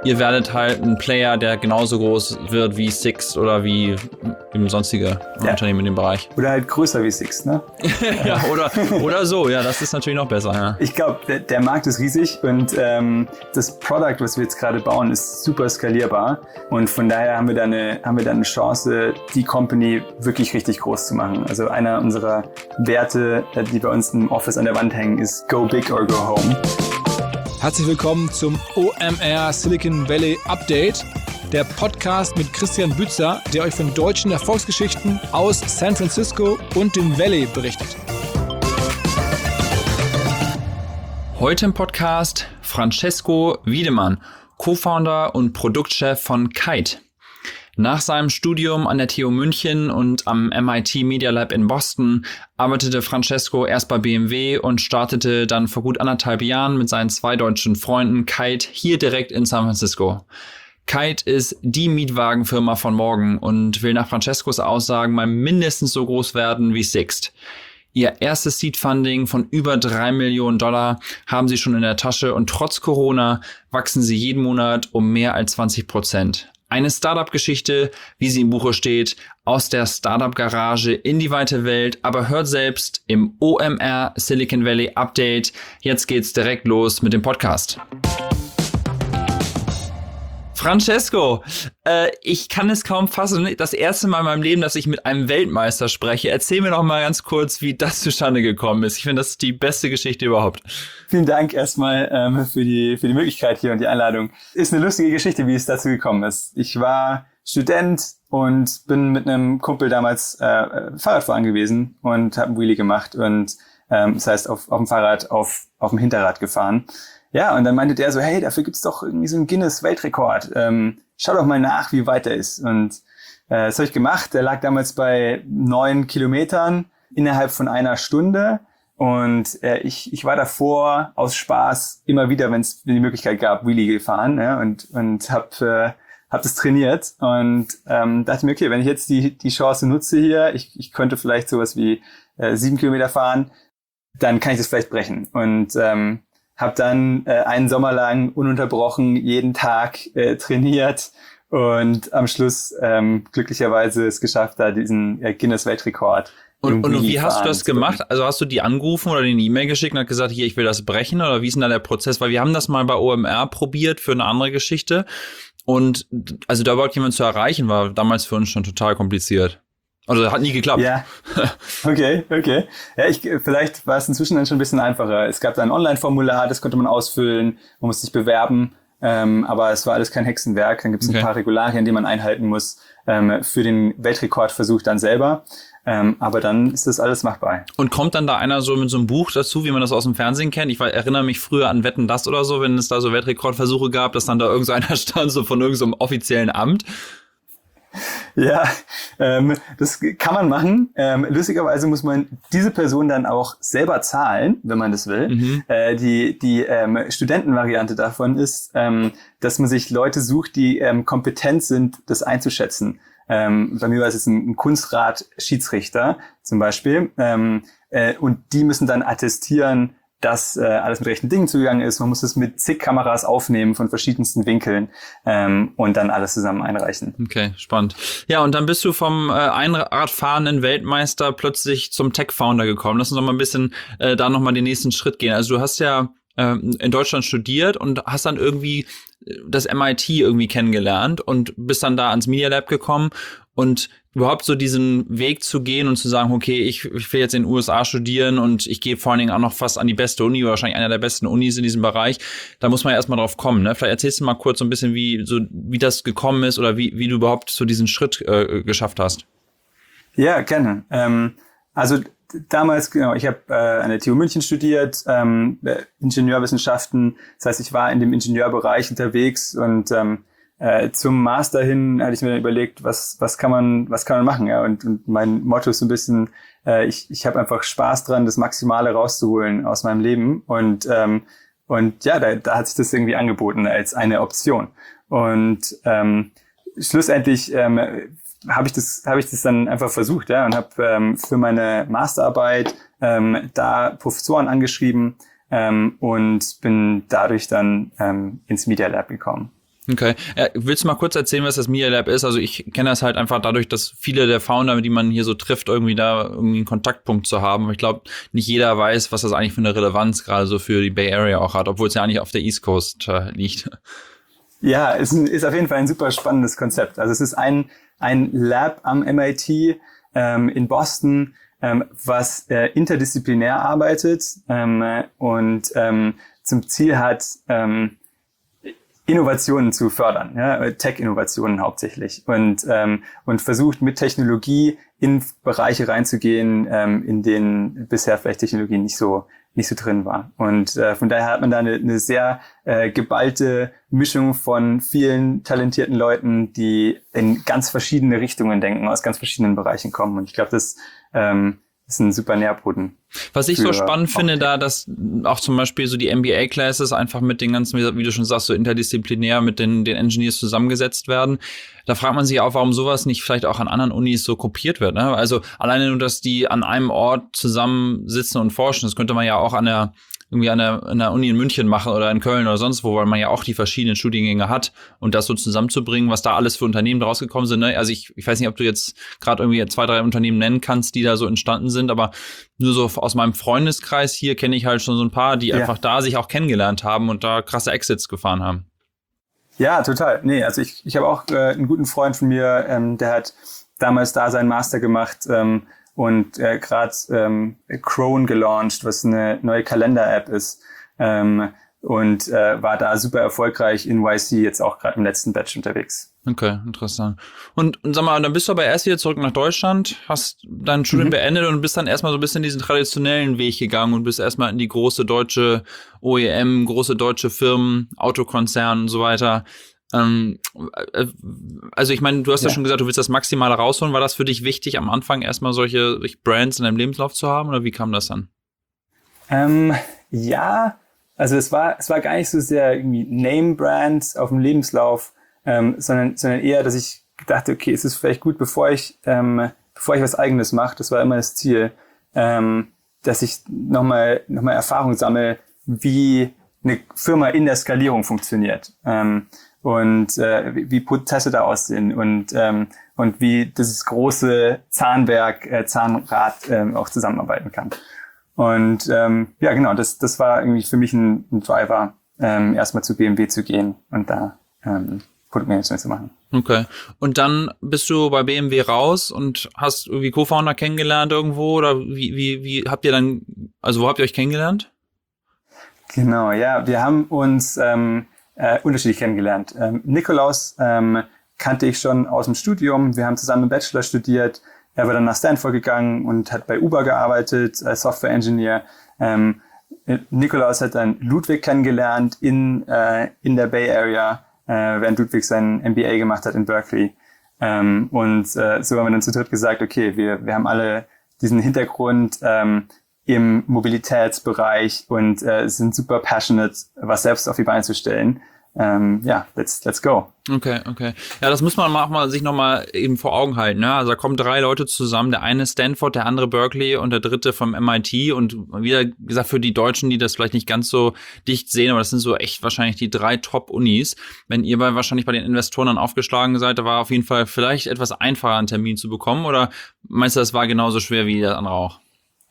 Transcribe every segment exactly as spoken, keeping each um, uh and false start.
ihr werdet halt ein Player, der genauso groß wird wie Sixt oder wie eben sonstige ja. Unternehmen in dem Bereich. Oder halt größer wie Sixt, ne? ja, oder, oder so, ja, das ist natürlich noch besser. Ja. Ich glaube, der, der Markt ist riesig und ähm, das Product, was wir jetzt gerade bauen, ist super skalierbar. Und von daher haben wir da eine, haben wir da eine Chance, die Company wirklich richtig groß zu machen. Also einer unserer Werte, die bei uns im Office an der Wand hängen, ist Go Big or Go Home. Herzlich willkommen zum O M R Silicon Valley Update, der Podcast mit Christian Bützer, der euch von deutschen Erfolgsgeschichten aus San Francisco und dem Valley berichtet. Heute im Podcast Francesco Wiedemann, Co-Founder und Produktchef von Kite. Nach seinem Studium an der T U München und am M I T Media Lab in Boston arbeitete Francesco erst bei B M W und startete dann vor gut anderthalb Jahren mit seinen zwei deutschen Freunden Kite hier direkt in San Francisco. Kite ist die Mietwagenfirma von morgen und will nach Francescos Aussagen mal mindestens so groß werden wie Sixt. Ihr erstes Seed-Funding von über drei Millionen Dollar haben sie schon in der Tasche und trotz Corona wachsen sie jeden Monat um mehr als zwanzig Prozent. Eine Startup-Geschichte, wie sie im Buche steht, aus der Startup-Garage in die weite Welt, aber hört selbst im O M R Silicon Valley Update. Jetzt geht's direkt los mit dem Podcast. Francesco, äh, ich kann es kaum fassen. Das erste Mal in meinem Leben, dass ich mit einem Weltmeister spreche. Erzähl mir doch mal ganz kurz, wie das zustande gekommen ist. Ich finde, das ist die beste Geschichte überhaupt. Vielen Dank erstmal ähm, für die für die Möglichkeit hier und die Einladung. Ist eine lustige Geschichte, wie es dazu gekommen ist. Ich war Student und bin mit einem Kumpel damals äh, Fahrradfahren gewesen und habe einen Wheelie gemacht und ähm, das heißt auf, auf dem Fahrrad auf auf dem Hinterrad gefahren. Ja, und dann meinte der so, hey, dafür gibt's doch irgendwie so einen Guinness-Weltrekord. Ähm, schau doch mal nach, wie weit der ist. Und äh, das habe ich gemacht. Der lag damals bei neun Kilometern innerhalb von einer Stunde. Und äh, ich ich war davor aus Spaß immer wieder, wenn es die Möglichkeit gab, Wheelie gefahren, ja, und und hab äh, hab das trainiert und ähm, dachte mir, okay, wenn ich jetzt die die Chance nutze hier, ich ich könnte vielleicht sowas wie äh, sieben Kilometer fahren, dann kann ich das vielleicht brechen. Und ähm, habe dann äh, einen Sommer lang ununterbrochen jeden Tag äh, trainiert und am Schluss ähm, glücklicherweise es geschafft, da diesen äh, Guinness-Weltrekord. Und, und wie hast du das gemacht? Also hast du die angerufen oder eine E-Mail geschickt und hast gesagt, hier, ich will das brechen? Oder wie ist denn da der Prozess? Weil wir haben das mal bei O M R probiert für eine andere Geschichte. Und also da überhaupt jemanden zu erreichen, war damals für uns schon total kompliziert. Also hat nie geklappt. Ja, okay, okay. Ja, ich vielleicht war es inzwischen dann schon ein bisschen einfacher. Es gab da ein Online-Formular, das konnte man ausfüllen, man musste sich bewerben, ähm, aber es war alles kein Hexenwerk. Dann gibt es okay. ein paar Regularien, die man einhalten muss ähm, für den Weltrekordversuch dann selber. Ähm, aber dann ist das alles machbar. Und kommt dann da einer so mit so einem Buch dazu, wie man das aus dem Fernsehen kennt? Ich erinnere mich früher an Wetten, das oder so, wenn es da so Weltrekordversuche gab, dass dann da irgend so einer stand, so von irgendeinem so offiziellen Amt. Ja, ähm, das kann man machen. Ähm, lustigerweise muss man diese Person dann auch selber zahlen, wenn man das will. Mhm. Äh, die die ähm, Studentenvariante davon ist, ähm, dass man sich Leute sucht, die ähm, kompetent sind, das einzuschätzen. Ähm, bei mir war es jetzt ein, ein Kunstrat-Schiedsrichter zum Beispiel. Ähm, äh, und die müssen dann attestieren, dass äh, alles mit rechten Dingen zugegangen ist. Man muss es mit zig Kameras aufnehmen von verschiedensten Winkeln ähm, und dann alles zusammen einreichen. Okay, spannend. Ja, und dann bist du vom äh, Einradfahrenden Weltmeister plötzlich zum Tech-Founder gekommen. Lass uns doch mal ein bisschen äh, da nochmal den nächsten Schritt gehen. Also du hast ja äh, in Deutschland studiert und hast dann irgendwie das M I T irgendwie kennengelernt und bist dann da ans Media Lab gekommen und überhaupt so diesen Weg zu gehen und zu sagen, okay, ich, ich will jetzt in den U S A studieren und ich gehe vor allen Dingen auch noch fast an die beste Uni, wahrscheinlich einer der besten Unis in diesem Bereich. Da muss man ja erstmal drauf kommen, ne? Vielleicht erzählst du mal kurz so ein bisschen, wie so wie das gekommen ist oder wie wie du überhaupt so diesen Schritt äh, geschafft hast. Ja, gerne. Ähm, also damals, genau, ich habe äh, an der T U München studiert, ähm, Ingenieurwissenschaften. Das heißt, ich war in dem Ingenieurbereich unterwegs und ähm, Äh, zum Master hin hatte ich mir dann überlegt, was was kann man was kann man machen, ja, und, und mein Motto ist so ein bisschen, äh, ich ich habe einfach Spaß dran, das Maximale rauszuholen aus meinem Leben und ähm, und ja, da, da hat sich das irgendwie angeboten als eine Option und ähm, schlussendlich ähm, habe ich das habe ich das dann einfach versucht, ja, und habe ähm, für meine Masterarbeit ähm, da Professoren angeschrieben ähm, und bin dadurch dann ähm, ins Media Lab gekommen. Okay. Ja, willst du mal kurz erzählen, was das Media Lab ist? Also ich kenne das halt einfach dadurch, dass viele der Founder, die man hier so trifft, irgendwie da irgendwie einen Kontaktpunkt zu haben. Aber ich glaube, nicht jeder weiß, was das eigentlich für eine Relevanz gerade so für die Bay Area auch hat, obwohl es ja eigentlich auf der East Coast äh, liegt. Ja, es ist, ist auf jeden Fall ein super spannendes Konzept. Also es ist ein, ein Lab am M I T ähm, in Boston, ähm, was äh, interdisziplinär arbeitet ähm, und ähm, zum Ziel hat, ähm, Innovationen zu fördern, ja, Tech-Innovationen hauptsächlich und ähm, und versucht mit Technologie in Bereiche reinzugehen, ähm, in denen bisher vielleicht Technologie nicht so nicht so drin war. Und äh, von daher hat man da eine, eine sehr äh, geballte Mischung von vielen talentierten Leuten, die in ganz verschiedene Richtungen denken, aus ganz verschiedenen Bereichen kommen. Und ich glaube, das ähm, ist ein super Nährboden. Was ich so spannend finde da, dass auch zum Beispiel so die M B A-Classes einfach mit den ganzen, wie du schon sagst, so interdisziplinär mit den, den Engineers zusammengesetzt werden. Da fragt man sich auch, warum sowas nicht vielleicht auch an anderen Unis so kopiert wird. Ne? Also alleine nur, dass die an einem Ort zusammensitzen und forschen, das könnte man ja auch an der irgendwie an der, an der Uni in München machen oder in Köln oder sonst wo, weil man ja auch die verschiedenen Studiengänge hat und das so zusammenzubringen, was da alles für Unternehmen draus gekommen sind. Ne? Also ich, ich weiß nicht, ob du jetzt gerade irgendwie zwei, drei Unternehmen nennen kannst, die da so entstanden sind, aber nur so aus meinem Freundeskreis hier kenne ich halt schon so ein paar, die ja. einfach da sich auch kennengelernt haben und da krasse Exits gefahren haben. Ja, total. Nee, also ich, ich habe auch äh, einen guten Freund von mir, ähm, der hat damals da seinen Master gemacht, ähm, und äh, gerade ähm, Crone gelauncht, was eine neue Kalender-App ist, ähm, und äh, war da super erfolgreich in Y C, jetzt auch gerade im letzten Batch unterwegs. Okay, interessant. Und, und sag mal, dann bist du aber erst wieder zurück nach Deutschland, hast dein Studium mhm. beendet und bist dann erstmal so ein bisschen diesen traditionellen Weg gegangen und bist erstmal in die große deutsche O E M, große deutsche Firmen, Autokonzern und so weiter. Ähm, also ich meine, du hast ja. ja schon gesagt, du willst das Maximale rausholen. War das für dich wichtig, am Anfang erstmal solche, solche Brands in deinem Lebenslauf zu haben oder wie kam das dann? Ähm, ja, also es war es war gar nicht so sehr irgendwie Name-Brands auf dem Lebenslauf, ähm, sondern sondern eher, dass ich dachte, okay, es ist vielleicht gut, bevor ich ähm, bevor ich was Eigenes mache, das war immer das Ziel, ähm, dass ich nochmal noch mal Erfahrung sammle, wie eine Firma in der Skalierung funktioniert. Ähm, und äh, wie, wie Prozesse da aussehen und ähm, und wie dieses große Zahnwerk, äh, Zahnrad äh, auch zusammenarbeiten kann. Und ähm, ja, genau, das das war irgendwie für mich ein, ein Driver, ähm, erstmal zu B M W zu gehen und da ähm, Produktmanagement zu machen. Okay. Und dann bist du bei B M W raus und hast irgendwie Co-Founder kennengelernt irgendwo oder wie wie wie habt ihr dann, also wo habt ihr euch kennengelernt? Genau, ja, wir haben uns ähm, äh, unterschiedlich kennengelernt. Ähm, Nikolaus ähm, kannte ich schon aus dem Studium. Wir haben zusammen einen Bachelor studiert. Er war dann nach Stanford gegangen und hat bei Uber gearbeitet als Software Engineer. Ähm, Nikolaus hat dann Ludwig kennengelernt in äh, in der Bay Area, äh, während Ludwig seinen M B A gemacht hat in Berkeley. Ähm, und äh, so haben wir dann zu dritt gesagt, okay, wir wir haben alle diesen Hintergrund ähm, im Mobilitätsbereich und äh, sind super passionate, was selbst auf die Beine zu stellen. Ähm, ja, let's let's go. Okay, okay. Ja, das muss man auch mal sich nochmal eben vor Augen halten. Ne? Also da kommen drei Leute zusammen, der eine Stanford, der andere Berkeley und der dritte vom M I T. Und wieder gesagt, für die Deutschen, die das vielleicht nicht ganz so dicht sehen, aber das sind so echt wahrscheinlich die drei Top-Unis. Wenn ihr bei, wahrscheinlich bei den Investoren dann aufgeschlagen seid, da war auf jeden Fall vielleicht etwas einfacher, einen Termin zu bekommen. Oder meinst du, das war genauso schwer wie der andere auch?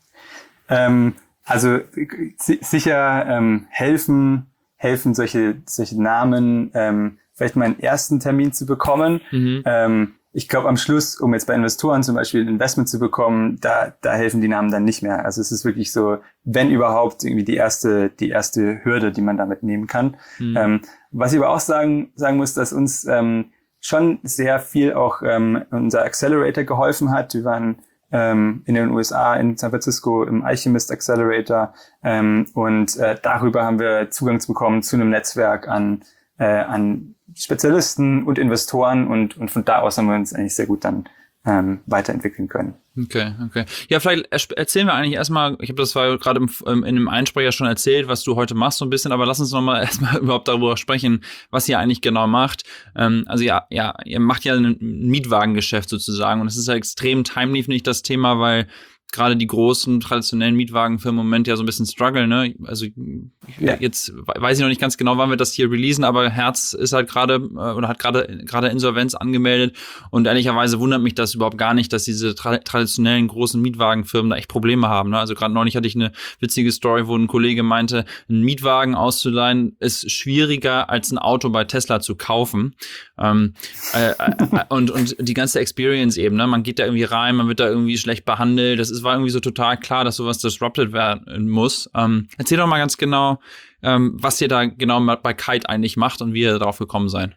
Ähm, also si- sicher ähm, helfen helfen solche solche Namen, ähm, vielleicht mal einen ersten Termin zu bekommen. Mhm. Ähm, ich glaube am Schluss, um jetzt bei Investoren zum Beispiel ein Investment zu bekommen, da da helfen die Namen dann nicht mehr. Also es ist wirklich so, wenn überhaupt, irgendwie die erste die erste Hürde, die man damit nehmen kann. Mhm. Ähm, was ich aber auch sagen sagen muss, dass uns ähm, schon sehr viel auch ähm, unser Accelerator geholfen hat. Wir waren ähm, in den U S A, in San Francisco, im Alchemist Accelerator, ähm, und äh, darüber haben wir Zugang bekommen zu einem Netzwerk an äh, an Spezialisten und Investoren und und von da aus haben wir uns eigentlich sehr gut dann ähm, weiterentwickeln können. Okay, okay. Ja, vielleicht erzählen wir eigentlich erstmal, ich habe das zwar gerade im, in einem Einsprecher schon erzählt, was du heute machst so ein bisschen, aber lass uns nochmal erstmal überhaupt darüber sprechen, was ihr eigentlich genau macht. Ähm, also ja, ja, ihr macht ja ein Mietwagengeschäft sozusagen und es ist ja extrem timely, finde ich, das Thema, weil gerade die großen traditionellen Mietwagenfirmen im Moment ja so ein bisschen struggle, ne? Also ja. Jetzt weiß ich noch nicht ganz genau, wann wir das hier releasen, aber Hertz ist halt gerade äh, oder hat gerade gerade Insolvenz angemeldet und ehrlicherweise wundert mich das überhaupt gar nicht, dass diese tra- traditionellen großen Mietwagenfirmen da echt Probleme haben, ne? Also gerade neulich hatte ich eine witzige Story, wo ein Kollege meinte, einen Mietwagen auszuleihen ist schwieriger als ein Auto bei Tesla zu kaufen. Ähm, äh, äh, und und die ganze Experience eben, ne? Man geht da irgendwie rein, man wird da irgendwie schlecht behandelt, das ist Es war irgendwie so total klar, dass sowas disrupted werden muss. Ähm, erzähl doch mal ganz genau, ähm, was ihr da genau bei Kite eigentlich macht und wie ihr darauf gekommen seid.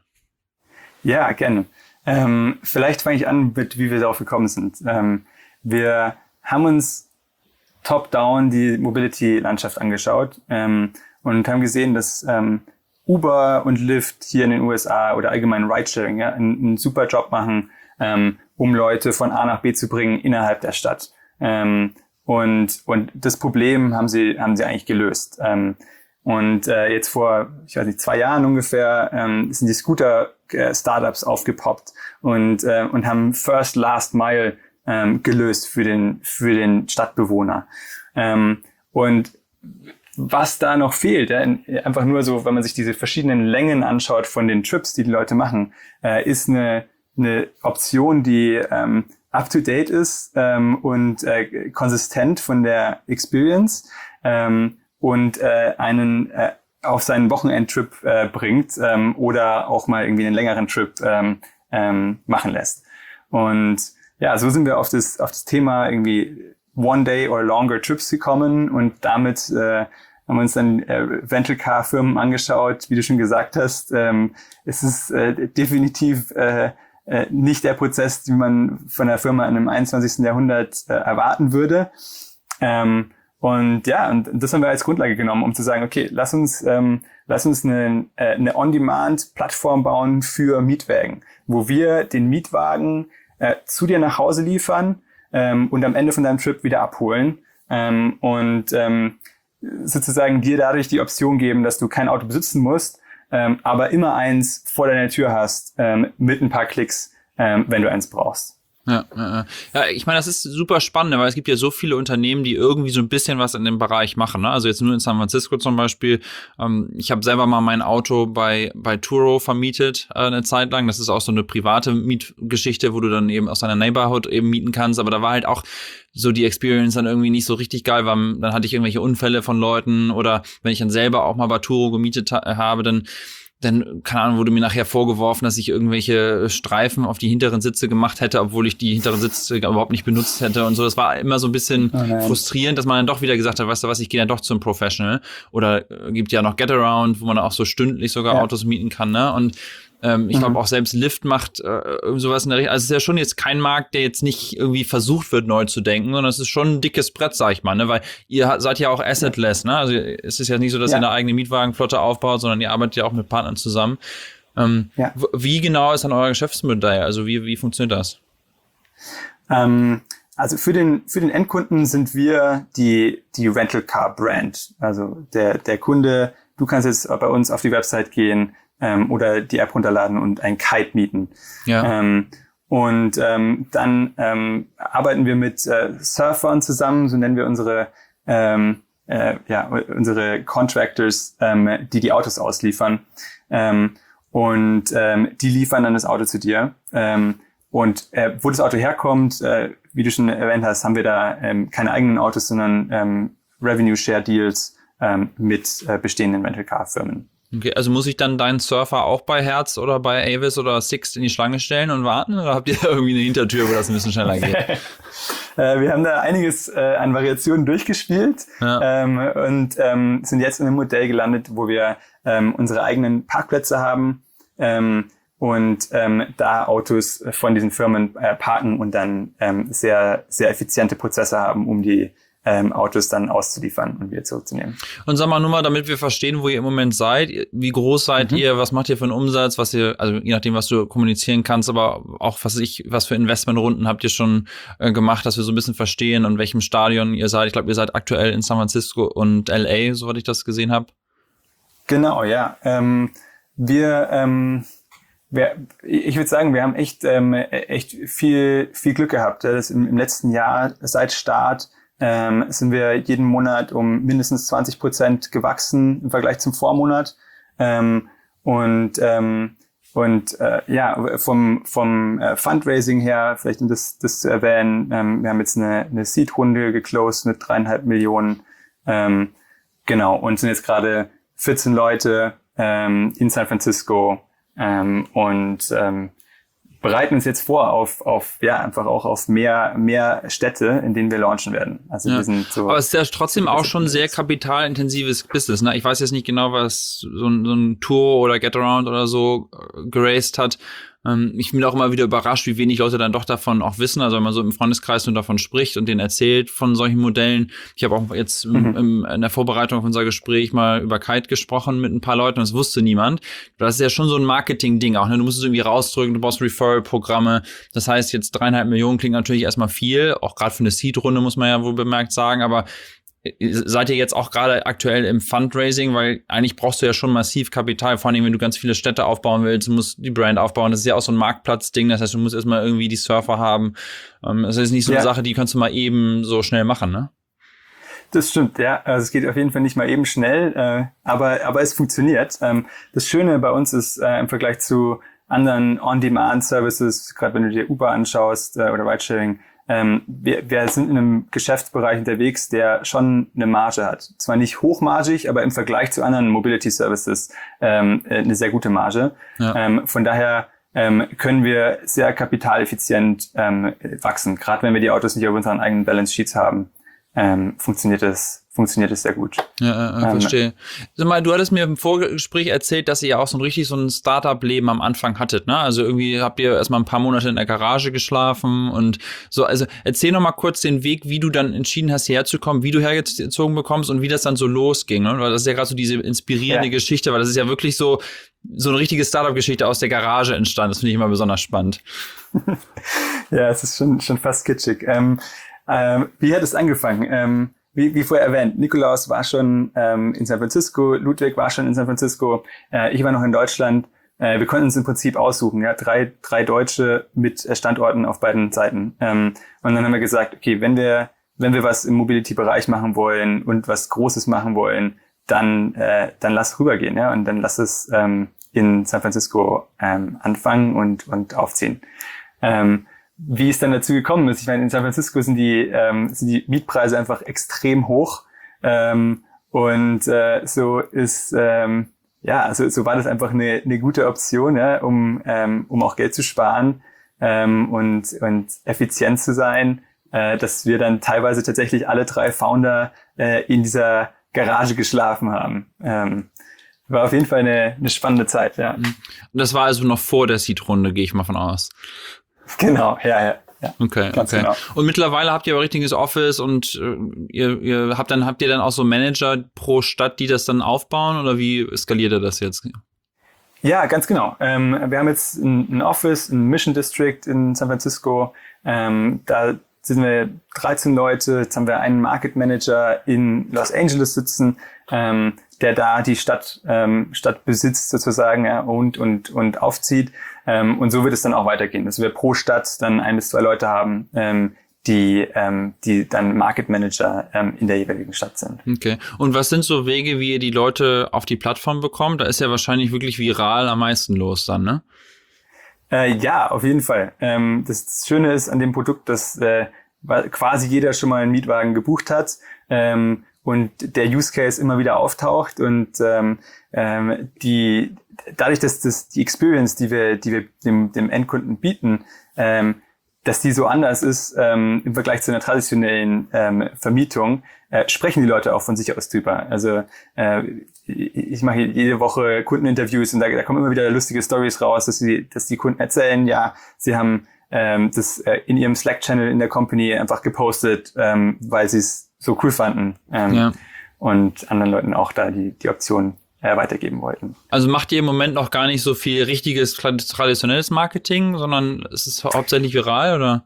Ja, gerne. Ähm, vielleicht fange ich an mit, wie wir darauf gekommen sind. Ähm, wir haben uns top-down die Mobility-Landschaft angeschaut ähm, und haben gesehen, dass ähm, Uber und Lyft hier in den U S A oder allgemein Ridesharing ja, einen, einen super Job machen, ähm, um Leute von A nach B zu bringen innerhalb der Stadt. Ähm, und, und das Problem haben sie, haben sie eigentlich gelöst. Ähm, und äh, jetzt vor, ich weiß nicht, zwei Jahren ungefähr, ähm, sind die Scooter-Startups aufgepoppt und, äh, und haben First Last Mile ähm, gelöst für den, für den Stadtbewohner. Ähm, und was da noch fehlt, ja, einfach nur so, wenn man sich diese verschiedenen Längen anschaut von den Trips, die die Leute machen, äh, ist eine, eine Option, die ähm, up-to-date ist ähm, und äh, konsistent von der Experience ähm, und äh, einen äh, auf seinen Wochenendtrip äh, bringt ähm, oder auch mal irgendwie einen längeren Trip ähm, ähm, machen lässt. Und ja, so sind wir auf das auf das Thema irgendwie One-Day or Longer Trips gekommen und damit äh, haben wir uns dann äh, Rental-Car-Firmen angeschaut, wie du schon gesagt hast. Ähm, es ist äh, definitiv äh, Äh, nicht der Prozess, wie man von der Firma in einem einundzwanzigsten Jahrhundert äh, erwarten würde. Ähm, und ja, und das haben wir als Grundlage genommen, um zu sagen, okay, lass uns ähm, lass uns eine, äh, eine On-Demand-Plattform bauen für Mietwagen, wo wir den Mietwagen äh, zu dir nach Hause liefern ähm, und am Ende von deinem Trip wieder abholen ähm, und ähm, sozusagen dir dadurch die Option geben, dass du kein Auto besitzen musst, Ähm, aber immer eins vor deiner Tür hast, ähm, mit ein paar Klicks, ähm, wenn du eins brauchst. Ja, ja, ja, ich meine, das ist super spannend, weil es gibt ja so viele Unternehmen, die irgendwie so ein bisschen was in dem Bereich machen, ne? Also jetzt nur in San Francisco zum Beispiel. Ähm, ich habe selber mal mein Auto bei bei Turo vermietet äh, eine Zeit lang. Das ist auch so eine private Mietgeschichte, wo du dann eben aus deiner Neighborhood eben mieten kannst. Aber da war halt auch so die Experience dann irgendwie nicht so richtig geil, weil dann hatte ich irgendwelche Unfälle von Leuten oder wenn ich dann selber auch mal bei Turo gemietet ha- habe, dann Dann, keine Ahnung, wurde mir nachher vorgeworfen, dass ich irgendwelche Streifen auf die hinteren Sitze gemacht hätte, obwohl ich die hinteren Sitze überhaupt nicht benutzt hätte und so. Das war immer so ein bisschen oh frustrierend, dass man dann doch wieder gesagt hat, weißt du was, ich gehe dann doch zum Professional. Oder äh, gibt ja noch Getaround, wo man auch so stündlich sogar ja. Autos mieten kann, ne? Und ähm, ich mhm. glaube auch selbst Lyft macht äh, sowas in der Richtung. Also es ist ja schon jetzt kein Markt, der jetzt nicht irgendwie versucht wird, neu zu denken, sondern es ist schon ein dickes Brett, sag ich mal, ne? Weil ihr seid ja auch assetless, ne? Also es ist ja nicht so, dass ja. ihr eine eigene Mietwagenflotte aufbaut, sondern ihr arbeitet ja auch mit Partnern zusammen. Ähm, ja. w- wie genau ist dann euer Geschäftsmodell? Also wie, wie funktioniert das? Ähm, also für den, für den Endkunden sind wir die, die Rental Car Brand. Also der, der Kunde, du kannst jetzt bei uns auf die Website gehen, Ähm, oder die App runterladen und ein Kite mieten. Ja. Ähm, und ähm, dann ähm, arbeiten wir mit äh, Surfern zusammen, so nennen wir unsere ähm, äh, ja unsere Contractors, ähm, die die Autos ausliefern. Ähm, und ähm, die liefern dann das Auto zu dir. Ähm, und äh, wo das Auto herkommt, äh, wie du schon erwähnt hast, haben wir da ähm, keine eigenen Autos, sondern ähm, Revenue Share Deals ähm, mit äh, bestehenden Rental-Car-Firmen. Okay, also muss ich dann deinen Surfer auch bei Hertz oder bei Avis oder Sixt in die Schlange stellen und warten? Oder habt ihr da irgendwie eine Hintertür, wo das ein bisschen schneller geht? äh, wir haben da einiges äh, an Variationen durchgespielt ja. ähm, und ähm, sind jetzt in einem Modell gelandet, wo wir ähm, unsere eigenen Parkplätze haben ähm, und ähm, da Autos von diesen Firmen äh, parken und dann ähm, sehr, sehr effiziente Prozesse haben, um die Ähm, Autos dann auszuliefern und wieder zurückzunehmen. Und sag mal nur mal, damit wir verstehen, wo ihr im Moment seid, wie groß seid mhm. ihr, was macht ihr für einen Umsatz, was ihr, also je nachdem, was du kommunizieren kannst, aber auch was ich, was für Investmentrunden habt ihr schon äh, gemacht, dass wir so ein bisschen verstehen, in welchem Stadion ihr seid. Ich glaube, ihr seid aktuell in San Francisco und L A, soweit ich das gesehen habe. Genau, ja. Ähm, wir ähm, wir, ich würde sagen, wir haben echt, ähm, echt viel, viel Glück gehabt. Das im, im letzten Jahr seit Start ähm, sind wir jeden Monat um mindestens zwanzig Prozent gewachsen im Vergleich zum Vormonat. Ähm, und ähm, und äh, ja, vom vom äh, Fundraising her, vielleicht um das, das zu erwähnen, ähm, wir haben jetzt eine, eine Seed-Runde geclosed mit dreieinhalb Millionen. Ähm, genau, und sind jetzt gerade vierzehn Leute ähm, in San Francisco ähm, und ähm, bereiten uns jetzt vor auf, auf ja, einfach auch auf mehr, mehr Städte, in denen wir launchen werden. Also ja. wir sind so. Aber es ist ja trotzdem auch schon sehr kapitalintensives Business, ne? Ich weiß jetzt nicht genau, was so ein, so ein Tour oder Getaround oder so geraced hat. Ähm, ich bin auch immer wieder überrascht, wie wenig Leute dann doch davon auch wissen. Also wenn man so im Freundeskreis nur davon spricht und denen erzählt von solchen Modellen. Ich habe auch jetzt mhm. im, in der Vorbereitung auf unser Gespräch mal über Kite gesprochen mit ein paar Leuten und das wusste niemand. Das ist ja schon so ein Marketing-Ding auch, ne? Du musst es irgendwie rausdrücken, du brauchst Referral-Programme. Das heißt, jetzt dreieinhalb Millionen klingt natürlich erstmal viel. Auch gerade für eine Seed-Runde muss man ja wohl bemerkt sagen, aber seid ihr jetzt auch gerade aktuell im Fundraising, weil eigentlich brauchst du ja schon massiv Kapital, vor allem wenn du ganz viele Städte aufbauen willst, du musst die Brand aufbauen, das ist ja auch so ein Marktplatzding, das heißt, du musst erstmal irgendwie die Surfer haben. Das ist nicht so eine ja. Sache, die kannst du mal eben so schnell machen, ne? Das stimmt, ja. Also es geht auf jeden Fall nicht mal eben schnell, äh, aber aber es funktioniert. Ähm, das Schöne bei uns ist äh, im Vergleich zu anderen On-Demand-Services, gerade wenn du dir Uber anschaust äh, oder Ridesharing, Ähm, wir, wir sind in einem Geschäftsbereich unterwegs, der schon eine Marge hat. Zwar nicht hochmargig, aber im Vergleich zu anderen Mobility Services ähm, eine sehr gute Marge. Ja. Ähm, von daher ähm, können wir sehr kapitaleffizient ähm, wachsen. Gerade wenn wir die Autos nicht auf unseren eigenen Balance Sheets haben, ähm, funktioniert das funktioniert es sehr gut. Ja, äh, verstehe. Sag mal, du hattest mir im Vorgespräch erzählt, dass ihr ja auch so ein richtig so ein Startup-Leben am Anfang hattet, ne? Also irgendwie habt ihr erstmal ein paar Monate in der Garage geschlafen und so. Also erzähl noch mal kurz den Weg, wie du dann entschieden hast, hierher zu kommen, wie du hergezogen bekommst und wie das dann so losging, ne? Weil das ist ja gerade so diese inspirierende ja. Geschichte, weil das ist ja wirklich so so eine richtige Startup-Geschichte aus der Garage entstanden. Das finde ich immer besonders spannend. Ja, es ist schon schon fast kitschig. Ähm, ähm, wie hat es angefangen? Ähm, Wie, wie vorher erwähnt, Nikolaus war schon ähm, in San Francisco, Ludwig war schon in San Francisco, äh, ich war noch in Deutschland. Äh, wir konnten uns im Prinzip aussuchen, ja, drei drei Deutsche mit Standorten auf beiden Seiten. Ähm, und dann haben wir gesagt, okay, wenn wir wenn wir was im Mobility-Bereich machen wollen und was Großes machen wollen, dann äh, dann lass rübergehen, ja, und dann lass es ähm, in San Francisco ähm, anfangen und und aufziehen. Ähm, Wie es dann dazu gekommen ist, ich meine, in San Francisco sind die ähm, sind die Mietpreise einfach extrem hoch ähm, und äh, so ist ähm, ja also so war das einfach eine eine gute Option, ja, um ähm, um auch Geld zu sparen ähm, und und effizient zu sein, äh, dass wir dann teilweise tatsächlich alle drei Founder äh, in dieser Garage geschlafen haben. Ähm, war auf jeden Fall eine eine spannende Zeit, ja. Und das war also noch vor der Seed-Runde, gehe ich mal von aus. Genau, ja, ja. Ja, okay, okay. Genau. Und mittlerweile habt ihr aber richtiges Office und äh, ihr, ihr habt dann habt ihr dann auch so Manager pro Stadt, die das dann aufbauen, oder wie skaliert ihr das jetzt? Ja, ganz genau. Ähm, wir haben jetzt ein, ein Office, ein Mission District in San Francisco. Ähm, da sind wir dreizehn Leute. Jetzt haben wir einen Market Manager in Los Angeles sitzen, ähm, der da die Stadt ähm, Stadt besitzt sozusagen, ja, und und und aufzieht. Ähm, und so wird es dann auch weitergehen, dass wir pro Stadt dann ein bis zwei Leute haben, ähm, die ähm, die dann Market Manager ähm, in der jeweiligen Stadt sind. Okay. Und was sind so Wege, wie ihr die Leute auf die Plattform bekommt? Da ist ja wahrscheinlich wirklich viral am meisten los dann, ne? Äh, ja, auf jeden Fall. Ähm, das Schöne ist an dem Produkt, dass äh, quasi jeder schon mal einen Mietwagen gebucht hat. Ähm, und der Use Case immer wieder auftaucht und ähm, ähm, die dadurch, dass das die Experience, die wir die wir dem dem Endkunden bieten, ähm, dass die so anders ist ähm, im Vergleich zu einer traditionellen ähm, Vermietung, äh, sprechen die Leute auch von sich aus drüber. Also äh, ich mache jede Woche Kundeninterviews und da, da kommen immer wieder lustige Stories raus, dass die dass die Kunden erzählen, ja, sie haben ähm, das äh, in ihrem Slack-Channel in der Company einfach gepostet, ähm, weil sie es so cool fanden, ähm, ja. Und anderen Leuten auch da die die Option äh, weitergeben wollten. Also macht ihr im Moment noch gar nicht so viel richtiges traditionelles Marketing, sondern es ist hauptsächlich viral, oder?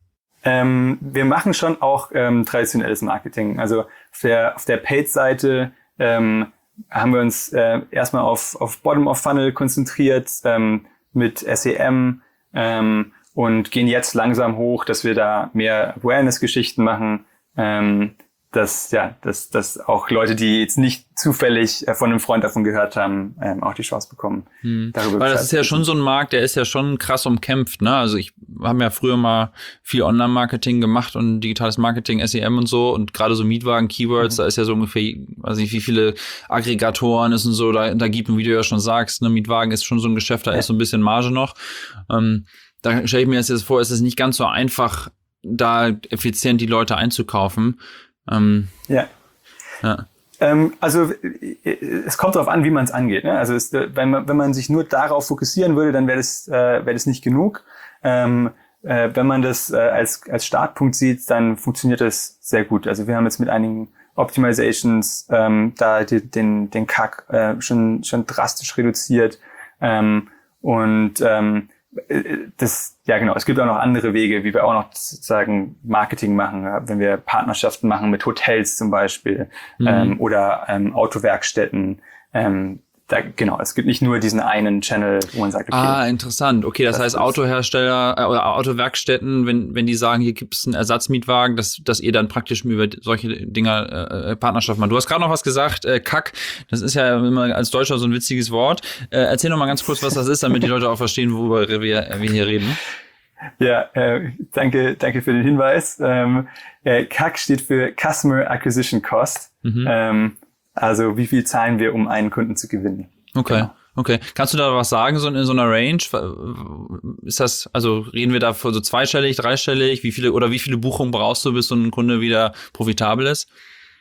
Ähm, wir machen schon auch ähm, traditionelles Marketing. Also auf der auf der Paid-Seite ähm, haben wir uns äh, erstmal auf auf Bottom of Funnel konzentriert, ähm, mit S E M ähm, und gehen jetzt langsam hoch, dass wir da mehr Awareness-Geschichten machen, ähm, dass ja, dass, dass auch Leute, die jetzt nicht zufällig äh, von einem Freund davon gehört haben, ähm, auch die Chance bekommen. Hm. Darüber Weil das ist ja schon so ein Markt, der ist ja schon krass umkämpft, ne? Also ich habe ja früher mal viel Online-Marketing gemacht und digitales Marketing, S E M und so und gerade so Mietwagen, Keywords, mhm. da ist ja so ungefähr, weiß nicht, wie viele Aggregatoren ist und so, da, da gibt es, wie du ja schon sagst, ne, Mietwagen ist schon so ein Geschäft, da ja. ist so ein bisschen Marge noch. Ähm, da stelle ich mir jetzt vor, es ist nicht ganz so einfach, da effizient die Leute einzukaufen. Ähm, ja. ja. Ähm, also es kommt darauf an, wie man es angeht. Ne? Also es, wenn man wenn man sich nur darauf fokussieren würde, dann wäre das äh, wäre das nicht genug. Ähm, äh, wenn man das äh, als als Startpunkt sieht, dann funktioniert das sehr gut. Also wir haben jetzt mit einigen Optimizations ähm, da die, den den C A C äh, schon schon drastisch reduziert ähm, und ähm, das, ja genau, es gibt auch noch andere Wege, wie wir auch noch sozusagen Marketing machen, wenn wir Partnerschaften machen mit Hotels zum Beispiel mhm. ähm, oder ähm, Autowerkstätten. Ähm, da, genau, es gibt nicht nur diesen einen Channel, wo man sagt, okay. Ah, interessant. Okay, das, das heißt Autohersteller äh, oder Autowerkstätten, wenn wenn die sagen, hier gibt's einen Ersatzmietwagen, dass dass ihr dann praktisch über solche Dinger äh, Partnerschaften macht. Du hast gerade noch was gesagt, äh, C A C, das ist ja immer als Deutscher so ein witziges Wort. Äh, erzähl noch mal ganz kurz, was das ist, damit die Leute auch verstehen, worüber wir, wir hier reden. Ja, äh, danke, danke für den Hinweis. Ähm, äh, C A C steht für Customer Acquisition Cost. Mhm. Ähm, Also wie viel zahlen wir, um einen Kunden zu gewinnen? Okay, genau. Okay. Kannst du da was sagen, so in so einer Range? Ist das, also reden wir da von so zweistellig, dreistellig? Wie viele oder wie viele Buchungen brauchst du, bis so ein Kunde wieder profitabel ist?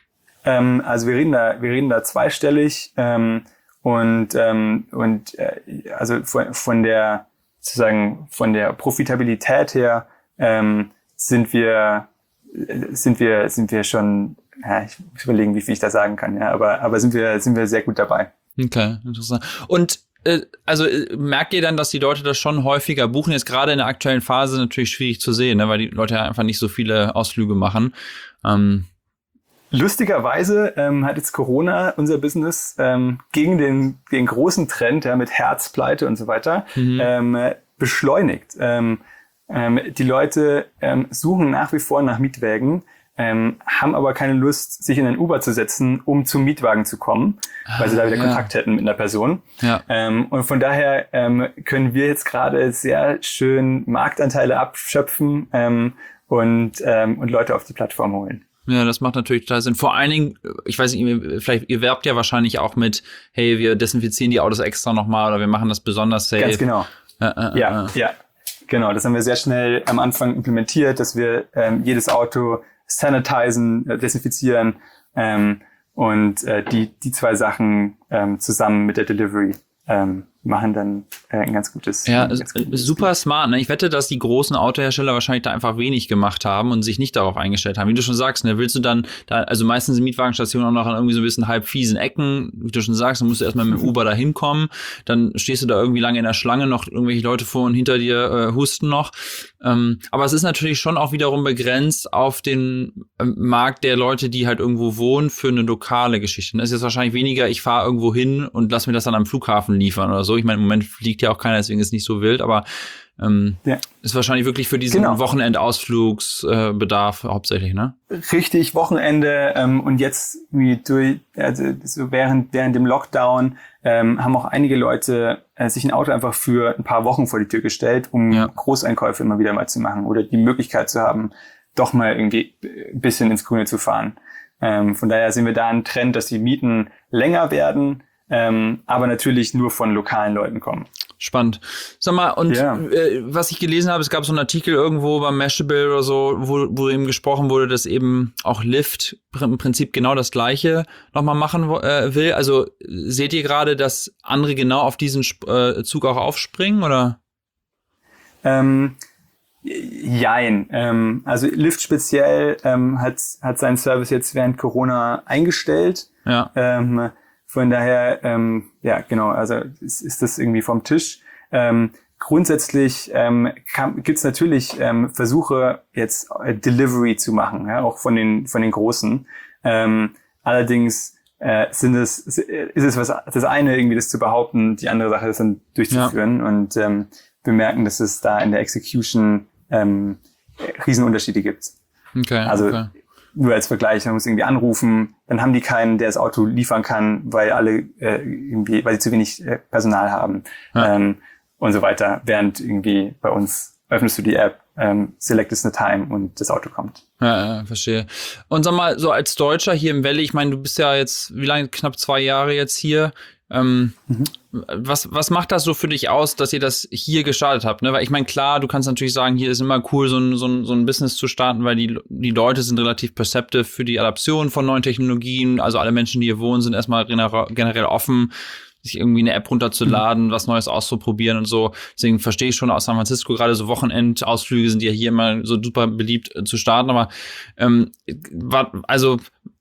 Ähm, also wir reden da, wir reden da zweistellig ähm, und ähm, und äh, also von, von der sozusagen von der Profitabilität her ähm, sind wir sind wir sind wir schon Ja, ich muss überlegen, wie viel ich da sagen kann, ja, aber aber sind wir sind wir sehr gut dabei. Okay, interessant. Und äh, also äh, merkt ihr dann, dass die Leute das schon häufiger buchen? Jetzt gerade in der aktuellen Phase natürlich schwierig zu sehen, ne, weil die Leute ja einfach nicht so viele Ausflüge machen. Ähm. Lustigerweise ähm, hat jetzt Corona unser Business ähm, gegen den den großen Trend, ja, mit Herzpleite und so weiter mhm. ähm, beschleunigt. Ähm, ähm, die Leute ähm, suchen nach wie vor nach Mietwägen. Ähm, haben aber keine Lust, sich in ein Uber zu setzen, um zum Mietwagen zu kommen, ah, weil sie da wieder ja. Kontakt hätten mit einer Person. Ja. Ähm, und von daher ähm, können wir jetzt gerade sehr schön Marktanteile abschöpfen ähm, und ähm, und Leute auf die Plattform holen. Ja, das macht natürlich total Sinn. Vor allen Dingen, ich weiß nicht, vielleicht, ihr werbt ja wahrscheinlich auch mit, hey, wir desinfizieren die Autos extra nochmal oder wir machen das besonders safe. Ganz genau. Äh, äh, ja, äh. ja, genau. Das haben wir sehr schnell am Anfang implementiert, dass wir ähm, jedes Auto sanitizen, äh, desinfizieren ähm, und äh, die die zwei Sachen ähm, zusammen mit der Delivery ähm, machen dann äh, ein ganz gutes. Ja, ganz gutes super smart. Ne? Ich wette, dass die großen Autohersteller wahrscheinlich da einfach wenig gemacht haben und sich nicht darauf eingestellt haben. Wie du schon sagst, ne, willst du dann, da, also meistens sind Mietwagenstationen auch noch an irgendwie so ein bisschen halb fiesen Ecken. Wie du schon sagst, dann musst du erstmal mit dem Uber da hinkommen. Dann stehst du da irgendwie lange in der Schlange, noch irgendwelche Leute vor und hinter dir äh, husten noch. Ähm, aber es ist natürlich schon auch wiederum begrenzt auf den ähm, Markt der Leute, die halt irgendwo wohnen, für eine lokale Geschichte. Das ist jetzt wahrscheinlich weniger, ich fahre irgendwo hin und lass mir das dann am Flughafen liefern oder so. Ich meine, im Moment fliegt ja auch keiner, deswegen ist es nicht so wild, aber ähm, ja. ist wahrscheinlich wirklich für diesen genau. Wochenendausflugsbedarf äh, hauptsächlich, ne? Richtig, Wochenende ähm, und jetzt wie durch, also so während während dem Lockdown ähm, haben auch einige Leute äh, sich ein Auto einfach für ein paar Wochen vor die Tür gestellt, um ja. Großeinkäufe immer wieder mal zu machen oder die Möglichkeit zu haben, doch mal irgendwie ein bisschen ins Grüne zu fahren. Ähm, von daher sehen wir da einen Trend, dass die Mieten länger werden, ähm, aber natürlich nur von lokalen Leuten kommen. Spannend. Sag mal, und ja. äh, was ich gelesen habe, es gab so einen Artikel irgendwo beim Mashable oder so, wo, wo eben gesprochen wurde, dass eben auch Lyft im Prinzip genau das Gleiche nochmal machen äh, will. Also seht ihr gerade, dass andere genau auf diesen äh, Zug auch aufspringen, oder? Ähm, jein. Ähm, also Lyft speziell ähm, hat, hat seinen Service jetzt während Corona eingestellt. Ja. Ähm, Von daher, ähm, ja, genau, also ist, ist das irgendwie vom Tisch. Ähm, grundsätzlich ähm, gibt es natürlich ähm, Versuche, jetzt äh, Delivery zu machen, ja, auch von den von den Großen. Ähm, allerdings äh, sind es, ist es was, das eine irgendwie das zu behaupten, die andere Sache das dann durchzuführen. Ja. Und ähm, wir merken, dass es da in der Execution ähm, Riesenunterschiede gibt. Okay, also okay. Nur als Vergleich, man muss irgendwie anrufen, dann haben die keinen, der das Auto liefern kann, weil alle äh, irgendwie, weil sie zu wenig äh, Personal haben ja. ähm, und so weiter. Während irgendwie bei uns öffnest du die App, ähm, selectest eine Time und das Auto kommt. Ja, ja, verstehe. Und sag mal, so als Deutscher hier im Valley, ich meine, du bist ja jetzt, wie lange, knapp zwei Jahre jetzt hier. Ähm, mhm. was, was macht das so für dich aus, dass ihr das hier gestartet habt? Ne? Weil ich meine, klar, du kannst natürlich sagen, hier ist immer cool, so ein, so ein, so ein Business zu starten, weil die, die Leute sind relativ perceptive für die Adaption von neuen Technologien. Also alle Menschen, die hier wohnen, sind erstmal generell offen, sich irgendwie eine App runterzuladen, mhm. was Neues auszuprobieren und so. Deswegen verstehe ich schon aus San Francisco, gerade so Wochenendausflüge sind ja hier immer so super beliebt äh, zu starten. Aber ähm, war, also